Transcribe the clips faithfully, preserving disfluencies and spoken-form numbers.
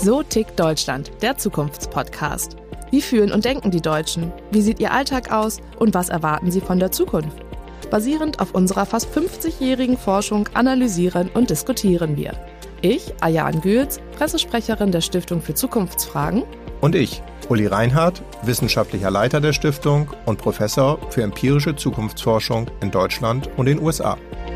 So tickt Deutschland, der Zukunftspodcast. Wie fühlen und denken die Deutschen? Wie sieht ihr Alltag aus? Und was erwarten sie von der Zukunft? Basierend auf unserer fast fünfzigjährigen Forschung analysieren und diskutieren wir. Ich, Ayaan Gülz, Pressesprecherin der Stiftung für Zukunftsfragen. Und ich, Uli Reinhardt, wissenschaftlicher Leiter der Stiftung und Professor für empirische Zukunftsforschung in Deutschland und den U S A.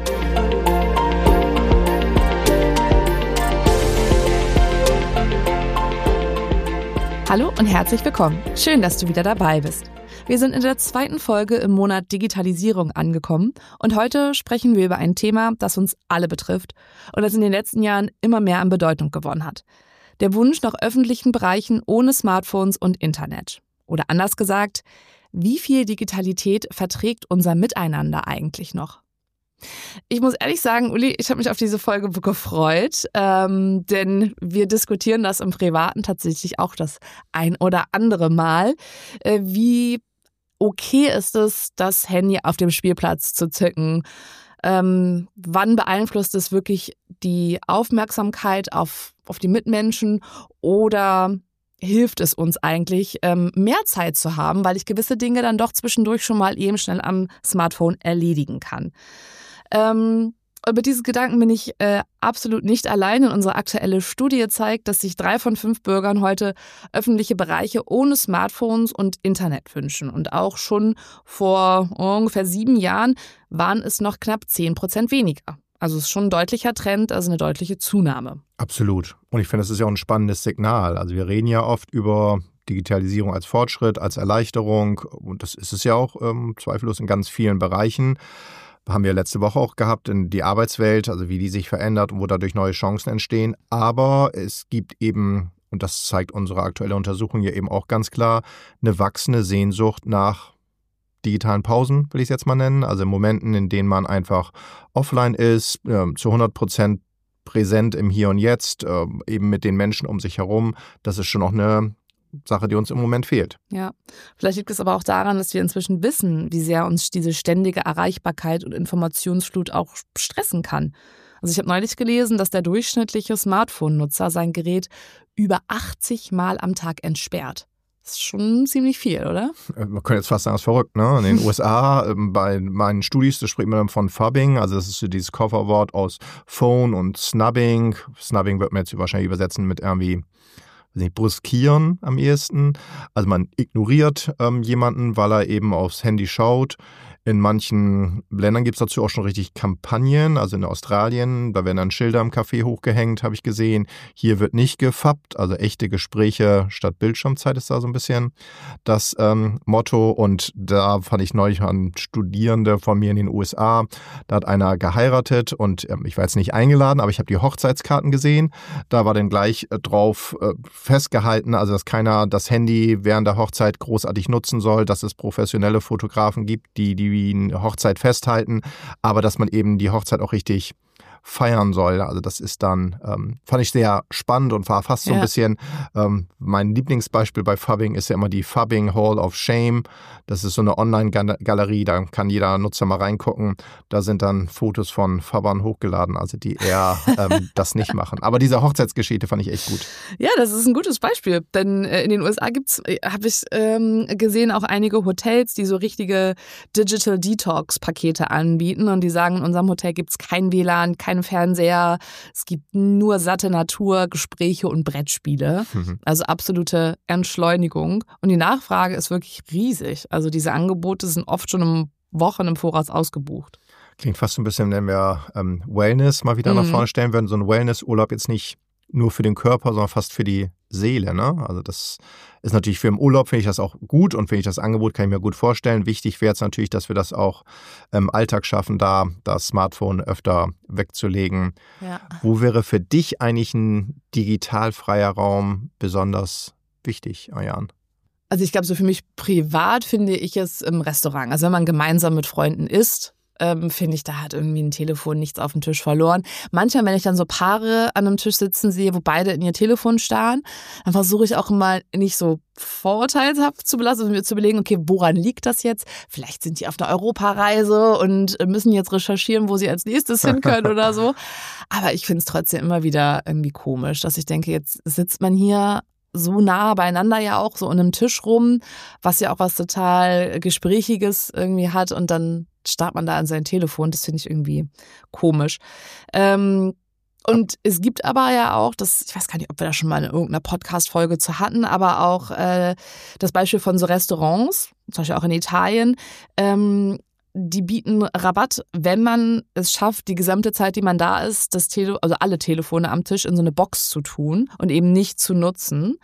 Hallo und herzlich willkommen. Schön, dass du wieder dabei bist. Wir sind in der zweiten Folge im Monat Digitalisierung angekommen und heute sprechen wir über ein Thema, das uns alle betrifft und das in den letzten Jahren immer mehr an Bedeutung gewonnen hat. Der Wunsch nach öffentlichen Bereichen ohne Smartphones und Internet. Oder anders gesagt, wie viel Digitalität verträgt unser Miteinander eigentlich noch? Ich muss ehrlich sagen, Uli, ich habe mich auf diese Folge gefreut, ähm, denn wir diskutieren das im Privaten tatsächlich auch das ein oder andere Mal. Äh, wie okay ist es, das Handy auf dem Spielplatz zu zücken? Ähm, wann beeinflusst es wirklich die Aufmerksamkeit auf, auf die Mitmenschen oder hilft es uns eigentlich, ähm, mehr Zeit zu haben, weil ich gewisse Dinge dann doch zwischendurch schon mal eben schnell am Smartphone erledigen kann? Ähm, und mit diesen Gedanken bin ich äh, absolut nicht allein. Unsere aktuelle Studie zeigt, dass sich drei von fünf Bürgern heute öffentliche Bereiche ohne Smartphones und Internet wünschen. Und auch schon vor ungefähr sieben Jahren waren es noch knapp zehn Prozent weniger. Also es ist schon ein deutlicher Trend, also eine deutliche Zunahme. Absolut. Und ich finde, das ist ja auch ein spannendes Signal. Also wir reden ja oft über Digitalisierung als Fortschritt, als Erleichterung. Und das ist es ja auch ähm, zweifellos in ganz vielen Bereichen. Haben wir letzte Woche auch gehabt, in die Arbeitswelt, also wie die sich verändert und wo dadurch neue Chancen entstehen. Aber es gibt eben, und das zeigt unsere aktuelle Untersuchung ja eben auch ganz klar, eine wachsende Sehnsucht nach digitalen Pausen, will ich es jetzt mal nennen. Also in Momenten, in denen man einfach offline ist, äh, zu hundert Prozent präsent im Hier und Jetzt, äh, eben mit den Menschen um sich herum. Das ist schon noch eine Sache, die uns im Moment fehlt. Ja, vielleicht liegt es aber auch daran, dass wir inzwischen wissen, wie sehr uns diese ständige Erreichbarkeit und Informationsflut auch stressen kann. Also ich habe neulich gelesen, dass der durchschnittliche Smartphone-Nutzer sein Gerät über achtzig Mal am Tag entsperrt. Das ist schon ziemlich viel, oder? Man könnte jetzt fast sagen, das ist verrückt, ne? In den U S A, bei meinen Studis, da spricht man dann von Phubbing, also das ist so dieses Kofferwort aus Phone und Snubbing. Snubbing wird man jetzt wahrscheinlich übersetzen mit irgendwie nicht, bruskieren am ehesten. Also man ignoriert ähm, jemanden, weil er eben aufs Handy schaut. In manchen Ländern gibt es dazu auch schon richtig Kampagnen, also in Australien, da werden dann Schilder im Café hochgehängt, habe ich gesehen. Hier wird nicht gefappt, also echte Gespräche statt Bildschirmzeit ist da so ein bisschen das ähm, Motto. Und da fand ich neulich an Studierende von mir in den U S A, da hat einer geheiratet und ähm, ich war jetzt nicht eingeladen, aber ich habe die Hochzeitskarten gesehen. Da war dann gleich äh, drauf äh, festgehalten, also dass keiner das Handy während der Hochzeit großartig nutzen soll, dass es professionelle Fotografen gibt, die die wie eine Hochzeit festhalten, aber dass man eben die Hochzeit auch richtig feiern soll. Also das ist dann, ähm, fand ich sehr spannend und war fast so ein ja. bisschen, ähm, mein Lieblingsbeispiel bei Phubbing ist ja immer die Phubbing Hall of Shame. Das ist so eine Online-Galerie, da kann jeder Nutzer mal reingucken. Da sind dann Fotos von Phubbern hochgeladen, also die eher ähm, das nicht machen. Aber diese Hochzeitsgeschichte fand ich echt gut. Ja, das ist ein gutes Beispiel, denn in den U S A gibt's, habe ich ähm, gesehen, auch einige Hotels, die so richtige Digital Detox-Pakete anbieten und die sagen, in unserem Hotel gibt's kein W L A N, kein Fernseher, es gibt nur satte Natur, Gespräche und Brettspiele. Mhm. Also absolute Entschleunigung. Und die Nachfrage ist wirklich riesig. Also diese Angebote sind oft schon um Wochen im Voraus ausgebucht. Klingt fast so ein bisschen, wenn wir ähm, Wellness mal wieder mhm. nach vorne stellen würden. So ein Wellnessurlaub jetzt nicht nur für den Körper, sondern fast für die Seele, ne? Also das ist natürlich für im Urlaub, finde ich das auch gut und finde ich das Angebot, kann ich mir gut vorstellen. Wichtig wäre jetzt natürlich, dass wir das auch im Alltag schaffen, da das Smartphone öfter wegzulegen. Ja. Wo wäre für dich eigentlich ein digitalfreier Raum besonders wichtig, Ayaan? Also ich glaube, so für mich privat finde ich es im Restaurant. Also wenn man gemeinsam mit Freunden isst, ähm, finde ich, da hat irgendwie ein Telefon nichts auf dem Tisch verloren. Manchmal, wenn ich dann so Paare an einem Tisch sitzen sehe, wo beide in ihr Telefon starren, dann versuche ich auch immer nicht so vorurteilshaft zu belassen, sondern mir zu überlegen, okay, woran liegt das jetzt? Vielleicht sind die auf einer Europareise und müssen jetzt recherchieren, wo sie als nächstes hin können oder so. Aber ich finde es trotzdem immer wieder irgendwie komisch, dass ich denke, jetzt sitzt man hier so nah beieinander ja auch, so an einem Tisch rum, was ja auch was total Gesprächiges irgendwie hat und dann starrt man da an sein Telefon. Das finde ich irgendwie komisch. Ähm, und es gibt aber ja auch, das, ich weiß gar nicht, ob wir da schon mal in irgendeiner Podcast-Folge zu hatten, aber auch äh, das Beispiel von so Restaurants, zum Beispiel auch in Italien, ähm, die bieten Rabatt, wenn man es schafft, die gesamte Zeit, die man da ist, das Tele- also alle Telefone am Tisch in so eine Box zu tun und eben nicht zu nutzen,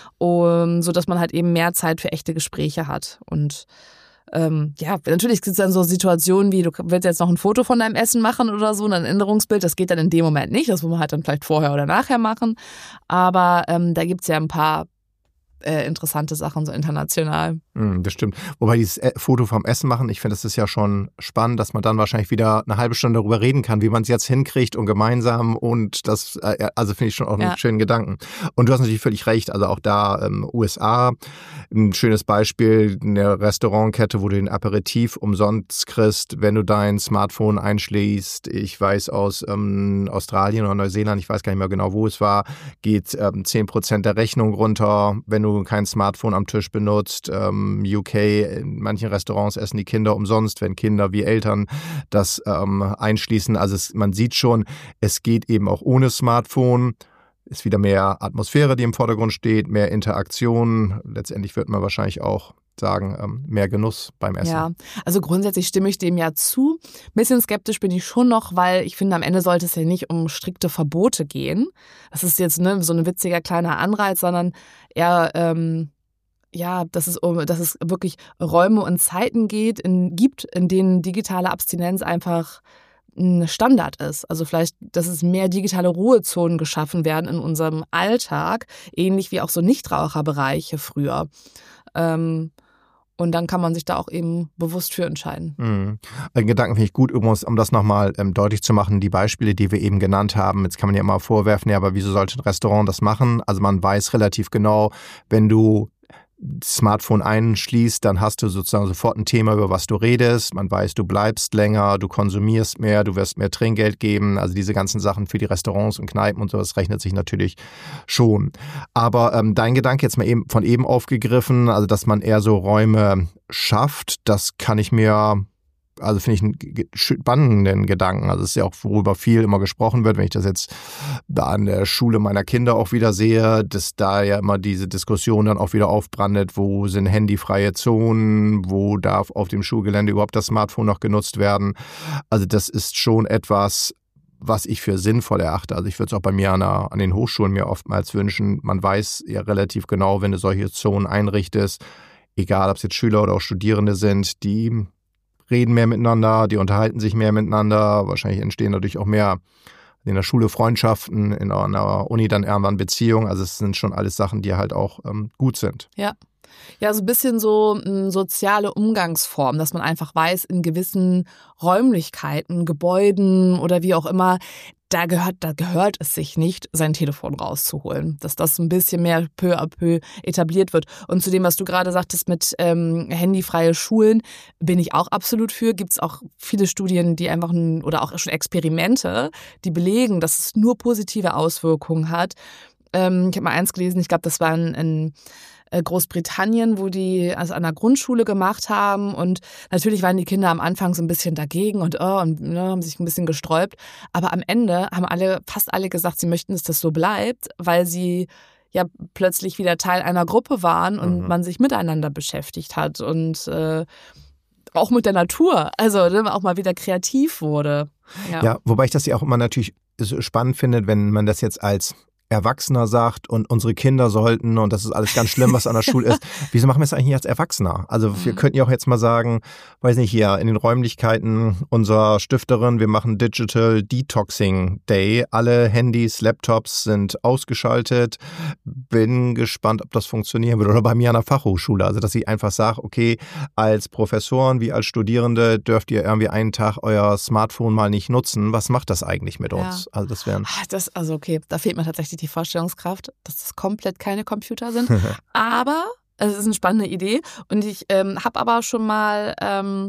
um, sodass man halt eben mehr Zeit für echte Gespräche hat. Und ähm, ja, natürlich gibt es dann so Situationen wie, du willst jetzt noch ein Foto von deinem Essen machen oder so, ein Erinnerungsbild, das geht dann in dem Moment nicht, das muss man halt dann vielleicht vorher oder nachher machen, aber ähm, da gibt es ja ein paar Äh, interessante Sachen, so international. Mm, das stimmt. Wobei dieses Foto vom Essen machen, ich finde, das ist ja schon spannend, dass man dann wahrscheinlich wieder eine halbe Stunde darüber reden kann, wie man es jetzt hinkriegt und gemeinsam und das, äh, also finde ich schon auch einen ja. schönen Gedanken. Und du hast natürlich völlig recht, also auch da ähm, U S A, ein schönes Beispiel, eine Restaurantkette, wo du den Aperitif umsonst kriegst, wenn du dein Smartphone einschließt. Ich weiß aus ähm, Australien oder Neuseeland, ich weiß gar nicht mehr genau, wo es war, geht ähm, zehn Prozent der Rechnung runter, wenn du kein Smartphone am Tisch benutzt. Ähm, U K, in manchen Restaurants essen die Kinder umsonst, wenn Kinder wie Eltern das ähm, einschließen. Also es, man sieht schon, es geht eben auch ohne Smartphone. Ist wieder mehr Atmosphäre, die im Vordergrund steht, mehr Interaktion. Letztendlich wird man wahrscheinlich auch sagen, ähm, mehr Genuss beim Essen. Ja, also grundsätzlich stimme ich dem ja zu. Ein bisschen skeptisch bin ich schon noch, weil ich finde, am Ende sollte es ja nicht um strikte Verbote gehen. Das ist jetzt ne, so ein witziger kleiner Anreiz, sondern eher, ähm, ja, dass es, um, dass es wirklich Räume und Zeiten geht, in, gibt, in denen digitale Abstinenz einfach ein Standard ist. Also vielleicht, dass es mehr digitale Ruhezonen geschaffen werden in unserem Alltag, ähnlich wie auch so Nichtraucherbereiche früher. Ähm, Und dann kann man sich da auch eben bewusst für entscheiden. Mhm. Den Gedanken finde ich gut, übrigens, um das nochmal ähm, deutlich zu machen, die Beispiele, die wir eben genannt haben, jetzt kann man ja immer vorwerfen, ja, aber wieso sollte ein Restaurant das machen? Also man weiß relativ genau, wenn du das Smartphone einschließt, dann hast du sozusagen sofort ein Thema, über was du redest. Man weiß, du bleibst länger, du konsumierst mehr, du wirst mehr Trinkgeld geben. Also diese ganzen Sachen für die Restaurants und Kneipen und so, das rechnet sich natürlich schon. Aber ähm, dein Gedanke jetzt mal eben von eben aufgegriffen, also dass man eher so Räume schafft, das kann ich mir... Also finde ich einen spannenden Gedanken. Also es ist ja auch, worüber viel immer gesprochen wird, wenn ich das jetzt da an der Schule meiner Kinder auch wieder sehe, dass da ja immer diese Diskussion dann auch wieder aufbrandet, wo sind handyfreie Zonen, wo darf auf dem Schulgelände überhaupt das Smartphone noch genutzt werden. Also das ist schon etwas, was ich für sinnvoll erachte. Also ich würde es auch bei mir an, der, an den Hochschulen mir oftmals wünschen. Man weiß ja relativ genau, wenn du solche Zonen einrichtest, egal ob es jetzt Schüler oder auch Studierende sind, die reden mehr miteinander, die unterhalten sich mehr miteinander. Wahrscheinlich entstehen dadurch auch mehr in der Schule Freundschaften, in einer Uni dann irgendwann Beziehungen. Also es sind schon alles Sachen, die halt auch ähm, gut sind. Ja. Ja, so ein bisschen so eine soziale Umgangsform, dass man einfach weiß, in gewissen Räumlichkeiten, Gebäuden oder wie auch immer, da gehört, da gehört es sich nicht, sein Telefon rauszuholen. Dass das ein bisschen mehr peu à peu etabliert wird. Und zu dem, was du gerade sagtest mit ähm, handyfreie Schulen, bin ich auch absolut für. Gibt es auch viele Studien, die einfach, ein, oder auch schon Experimente, die belegen, dass es nur positive Auswirkungen hat. Ähm, ich habe mal eins gelesen, ich glaube, das war ein, ein Großbritannien, wo die also an der Grundschule gemacht haben und natürlich waren die Kinder am Anfang so ein bisschen dagegen und, oh, und ne, haben sich ein bisschen gesträubt, aber am Ende haben alle, fast alle gesagt, sie möchten, dass das so bleibt, weil sie ja plötzlich wieder Teil einer Gruppe waren und mhm. man sich miteinander beschäftigt hat und äh, auch mit der Natur, also ne, auch mal wieder kreativ wurde. Ja. ja, wobei ich das ja auch immer natürlich so spannend finde, wenn man das jetzt als Erwachsener sagt und unsere Kinder sollten und das ist alles ganz schlimm, was an der Schule ist. Wieso machen wir es eigentlich nicht als Erwachsener? Also mhm. wir könnten ja auch jetzt mal sagen, weiß nicht, hier in den Räumlichkeiten unserer Stifterin, wir machen Digital Detoxing Day. Alle Handys, Laptops sind ausgeschaltet. Bin gespannt, ob das funktionieren wird. Oder bei mir an der Fachhochschule. Also dass ich einfach sage, okay, als Professoren wie als Studierende dürft ihr irgendwie einen Tag euer Smartphone mal nicht nutzen. Was macht das eigentlich mit uns? Ja. Also das wären. Das, also okay, da fehlt mir tatsächlich die Vorstellungskraft, dass das komplett keine Computer sind. Aber es ist eine spannende Idee. Und ich ähm, habe aber schon mal ähm,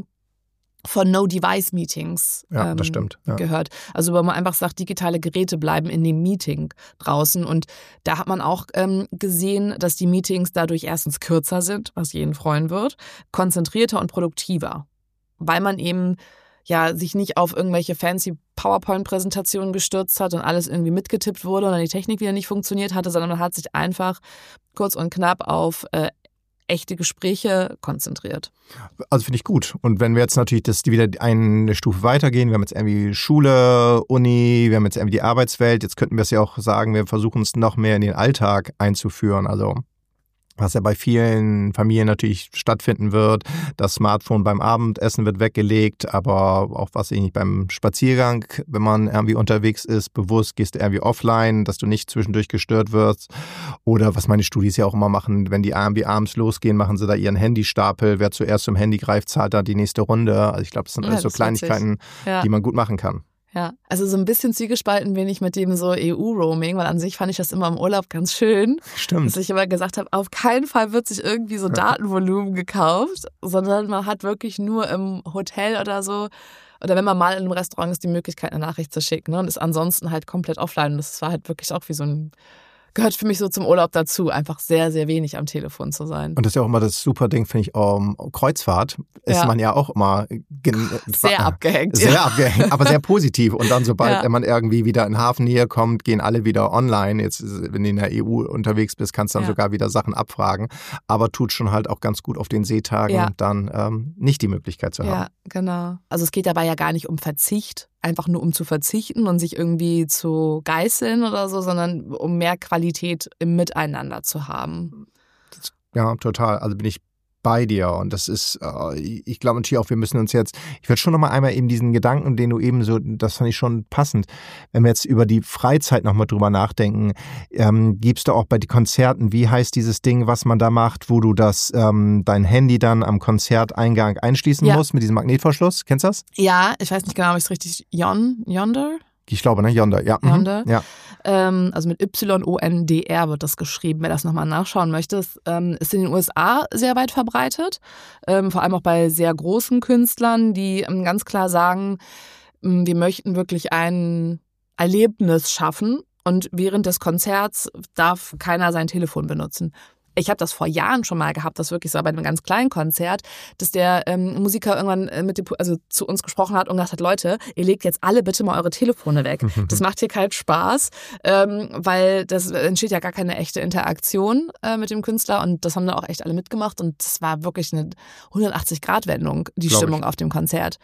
von No-Device-Meetings ja, ähm, das stimmt, ja. gehört. Also wo man einfach sagt, digitale Geräte bleiben in dem Meeting draußen. Und da hat man auch ähm, gesehen, dass die Meetings dadurch erstens kürzer sind, was jeden freuen wird, konzentrierter und produktiver. Weil man eben ja sich nicht auf irgendwelche fancy PowerPoint-Präsentationen gestürzt hat und alles irgendwie mitgetippt wurde und dann die Technik wieder nicht funktioniert hatte, sondern man hat sich einfach kurz und knapp auf äh, echte Gespräche konzentriert. Also finde ich gut. Und wenn wir jetzt natürlich das die wieder eine Stufe weitergehen, wir haben jetzt irgendwie Schule, Uni, wir haben jetzt irgendwie die Arbeitswelt, jetzt könnten wir es ja auch sagen, wir versuchen es noch mehr in den Alltag einzuführen, also was ja bei vielen Familien natürlich stattfinden wird. Das Smartphone beim Abendessen wird weggelegt, aber auch was ich nicht beim Spaziergang, wenn man irgendwie unterwegs ist, bewusst gehst du irgendwie offline, dass du nicht zwischendurch gestört wirst. Oder was meine Studis ja auch immer machen, wenn die irgendwie abends losgehen, machen sie da ihren Handystapel. Wer zuerst zum Handy greift, zahlt dann die nächste Runde. Also ich glaube, das sind alles ja, so Kleinigkeiten, ja. die man gut machen kann. Ja, also so ein bisschen zwiegespalten bin ich mit dem so E U-Roaming, weil an sich fand ich das immer im Urlaub ganz schön. Stimmt. Dass ich immer gesagt habe, auf keinen Fall wird sich irgendwie so Datenvolumen gekauft, sondern man hat wirklich nur im Hotel oder so, oder wenn man mal in einem Restaurant ist, die Möglichkeit, eine Nachricht zu schicken, ne, und ist ansonsten halt komplett offline. Und das war halt wirklich auch wie so ein, gehört für mich so zum Urlaub dazu, einfach sehr, sehr wenig am Telefon zu sein. Und das ist ja auch immer das super Ding, finde ich, um, Kreuzfahrt ist ja. man ja auch immer gen- sehr abgehängt. Sehr ja. abgehängt, aber sehr positiv. Und dann, sobald ja. man irgendwie wieder in Hafennähe kommt, gehen alle wieder online. Jetzt, wenn du in der E U unterwegs bist, kannst du dann ja. sogar wieder Sachen abfragen. Aber tut schon halt auch ganz gut auf den Seetagen, ja. dann ähm, nicht die Möglichkeit zu haben. Ja, genau. Also es geht dabei ja gar nicht um Verzicht, einfach nur um zu verzichten und sich irgendwie zu geißeln oder so, sondern um mehr Qualität im Miteinander zu haben. Ja, total. Also bin ich bei dir und das ist, ich glaube natürlich auch, wir müssen uns jetzt, ich würde schon nochmal einmal eben diesen Gedanken, den du eben so, das fand ich schon passend, wenn wir jetzt über die Freizeit nochmal drüber nachdenken, ähm, gibst du auch bei den Konzerten, wie heißt dieses Ding, was man da macht, wo du das, ähm, dein Handy dann am Konzerteingang einschließen ja. musst mit diesem Magnetverschluss, kennst du das? Ja, ich weiß nicht genau, ob ich es richtig, Yon, Yonder? Ich glaube, ne? Yonder, ja. Yonder. Mhm. ja. Ähm, also mit Y O N D R wird das geschrieben, wer das nochmal nachschauen möchte. Es ähm, ist in den U S A sehr weit verbreitet, ähm, vor allem auch bei sehr großen Künstlern, die ähm, ganz klar sagen, ähm, wir möchten wirklich ein Erlebnis schaffen und während des Konzerts darf keiner sein Telefon benutzen. Ich habe das vor Jahren schon mal gehabt, das wirklich so bei einem ganz kleinen Konzert, dass der ähm, Musiker irgendwann äh, mit dem, also zu uns gesprochen hat und gesagt hat, Leute, ihr legt jetzt alle bitte mal eure Telefone weg. Das macht hier keinen Spaß, ähm, weil das entsteht ja gar keine echte Interaktion äh, mit dem Künstler und das haben dann auch echt alle mitgemacht und das war wirklich eine hundertachtzig-Grad-Wendung, die Glaub Stimmung ich. auf dem Konzert.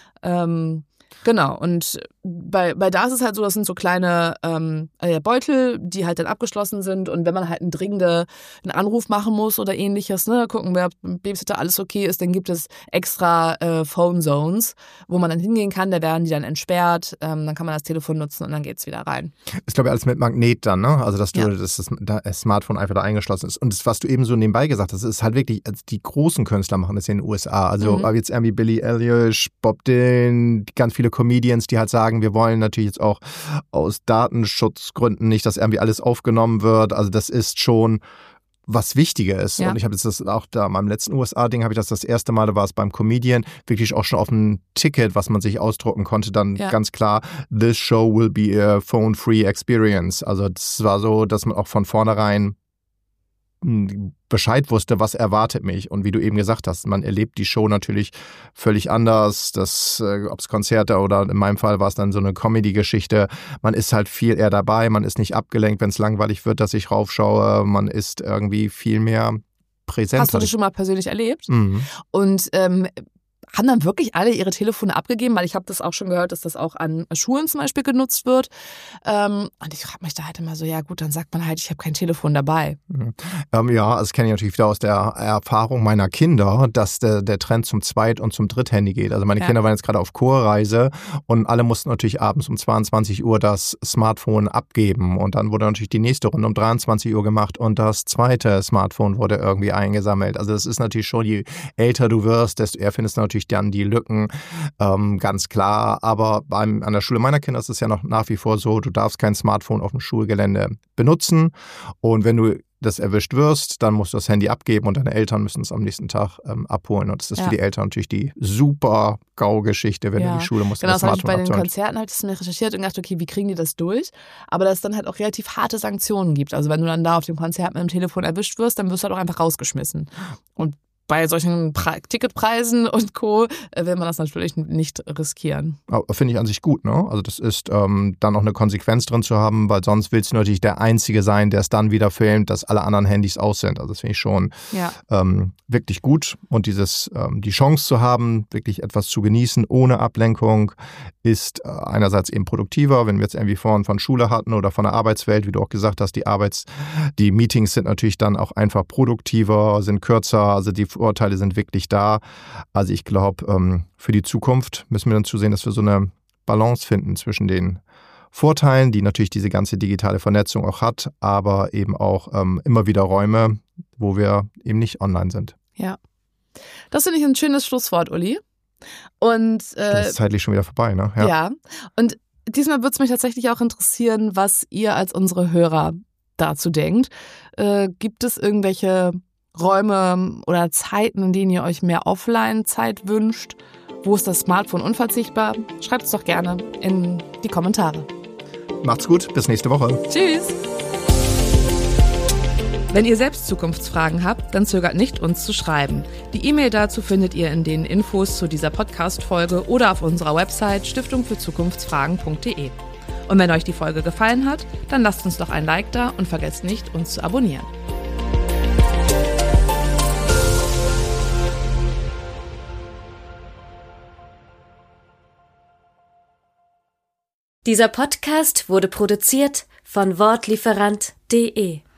Ähm, Genau, und bei, bei da ist es halt so, das sind so kleine ähm, Beutel, die halt dann abgeschlossen sind und wenn man halt einen dringenden einen Anruf machen muss oder ähnliches, ne, gucken, wer Babysitter alles okay ist, dann gibt es extra äh, Phone Zones, wo man dann hingehen kann, da werden die dann entsperrt, ähm, dann kann man das Telefon nutzen und dann geht's wieder rein. Ist glaube ich alles mit Magnet dann, ne? Also dass du ja. das, das, das Smartphone einfach da eingeschlossen ist. Und das, was du eben so nebenbei gesagt hast, ist halt wirklich, also die großen Künstler machen das in den U S A. Also mhm. jetzt irgendwie Billie Eilish, Bob Dylan, ganz viele Comedians, die halt sagen, wir wollen natürlich jetzt auch aus Datenschutzgründen nicht, dass irgendwie alles aufgenommen wird. Also das ist schon was Wichtiges. Ja. Und ich habe jetzt das auch da, meinem letzten U S A-Ding habe ich das das erste Mal, da war es beim Comedian, wirklich auch schon auf ein Ticket, was man sich ausdrucken konnte, dann ja. ganz klar, this show will be a phone-free experience. Also das war so, dass man auch von vornherein Bescheid wusste, was erwartet mich. Und wie du eben gesagt hast, man erlebt die Show natürlich völlig anders. Das, äh, ob es Konzerte oder in meinem Fall war es dann so eine Comedy-Geschichte. Man ist halt viel eher dabei, man ist nicht abgelenkt, wenn es langweilig wird, dass ich raufschaue. Man ist irgendwie viel mehr präsent. Hast du das schon mal persönlich erlebt? Mhm. Und ähm, haben dann wirklich alle ihre Telefone abgegeben, weil ich habe das auch schon gehört, dass das auch an Schulen zum Beispiel genutzt wird. Ähm, und ich frage mich da halt immer so, ja gut, dann sagt man halt, ich habe kein Telefon dabei. Mhm. Ähm, ja, das kenne ich natürlich wieder aus der Erfahrung meiner Kinder, dass der, der Trend zum Zweit- und zum Dritthandy geht. Also meine ja. Kinder waren jetzt gerade auf Kurreise und alle mussten natürlich abends um zweiundzwanzig Uhr das Smartphone abgeben. Und dann wurde natürlich die nächste Runde um dreiundzwanzig Uhr gemacht und das zweite Smartphone wurde irgendwie eingesammelt. Also das ist natürlich schon, je älter du wirst, desto eher findest du natürlich dann die Lücken, ähm, ganz klar. Aber beim, an der Schule meiner Kinder ist es ja noch nach wie vor so, du darfst kein Smartphone auf dem Schulgelände benutzen. Und wenn du das erwischt wirst, dann musst du das Handy abgeben und deine Eltern müssen es am nächsten Tag ähm, abholen. Und das ist ja. für die Eltern natürlich die super GAU-Geschichte, wenn ja. du in die Schule musst. Genau, das das habe ich bei den abzuholen. Konzerten halt mir recherchiert und gedacht, okay, wie kriegen die das durch? Aber dass es dann halt auch relativ harte Sanktionen gibt. Also wenn du dann da auf dem Konzert mit dem Telefon erwischt wirst, dann wirst du halt auch einfach rausgeschmissen. Und bei solchen Pre- Ticketpreisen und Co. will man das natürlich nicht riskieren. Finde ich an sich gut, ne? Also das ist ähm, dann auch eine Konsequenz drin zu haben, weil sonst willst du natürlich der Einzige sein, der es dann wieder filmt, dass alle anderen Handys aus sind. Also das finde ich schon ja. ähm, wirklich gut. Und dieses ähm, die Chance zu haben, wirklich etwas zu genießen ohne Ablenkung, ist äh, einerseits eben produktiver, wenn wir jetzt irgendwie vorhin von Schule hatten oder von der Arbeitswelt, wie du auch gesagt hast, die Arbeits, die Meetings sind natürlich dann auch einfach produktiver, sind kürzer, also die Vorteile sind wirklich da. Also ich glaube, ähm, für die Zukunft müssen wir dann zusehen, dass wir so eine Balance finden zwischen den Vorteilen, die natürlich diese ganze digitale Vernetzung auch hat, aber eben auch ähm, immer wieder Räume, wo wir eben nicht online sind. Ja, das finde ich ein schönes Schlusswort, Uli. Und äh, das ist zeitlich schon wieder vorbei, ne? Ja, ja. Und diesmal würde es mich tatsächlich auch interessieren, was ihr als unsere Hörer dazu denkt. Äh, gibt es irgendwelche Räume oder Zeiten, in denen ihr euch mehr Offline-Zeit wünscht? Wo ist das Smartphone unverzichtbar? Schreibt es doch gerne in die Kommentare. Macht's gut, bis nächste Woche. Tschüss. Wenn ihr selbst Zukunftsfragen habt, dann zögert nicht, uns zu schreiben. Die E-Mail dazu findet ihr in den Infos zu dieser Podcast-Folge oder auf unserer Website stiftung für zukunftsfragen punkt de. Und wenn euch die Folge gefallen hat, dann lasst uns doch ein Like da und vergesst nicht, uns zu abonnieren. Dieser Podcast wurde produziert von wortlieferant punkt de.